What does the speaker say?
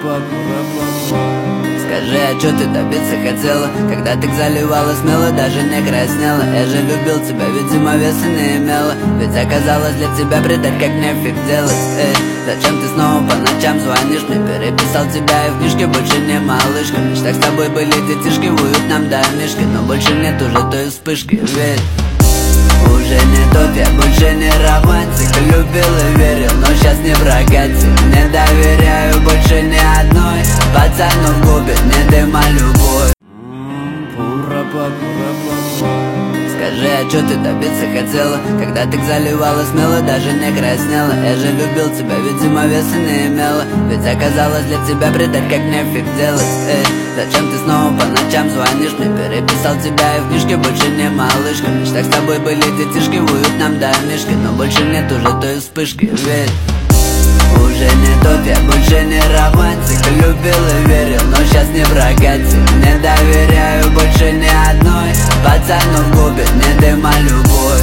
Скажи, а чё ты добиться хотела? Когда ты заливала смело, даже не краснела. Я же любил тебя, видимо, веса не имела. Ведь оказалось для тебя предать, как нефиг делать. Зачем ты снова по ночам звонишь мне? Переписал тебя и в книжке больше не малышка. В мечтах с тобой были детишки, в уютном домишке. Но больше нет уже той вспышки, ведь уже не тот, я больше не романтик. Любил и верил, но сейчас не прокатит. Не доверяю больше ни одной пацану в губе, не дыма любовь. Скажи, а чё ты добиться хотела? Когда ты заливала смело, даже не краснела. Я же любил тебя, видимо, веса не имела. Ведь оказалось для тебя предать, как нефиг делать. Зачем ты снова по ночам звонишь мне? Переписал тебя и в книжке больше не малышка. В мечтах с тобой были детишки, в уютном домишке. Но больше нет уже той вспышки, ведь уже не тот, я больше не романтик. Любил и верил, но сейчас не прокатит. Не доверяю больше ни одной пацану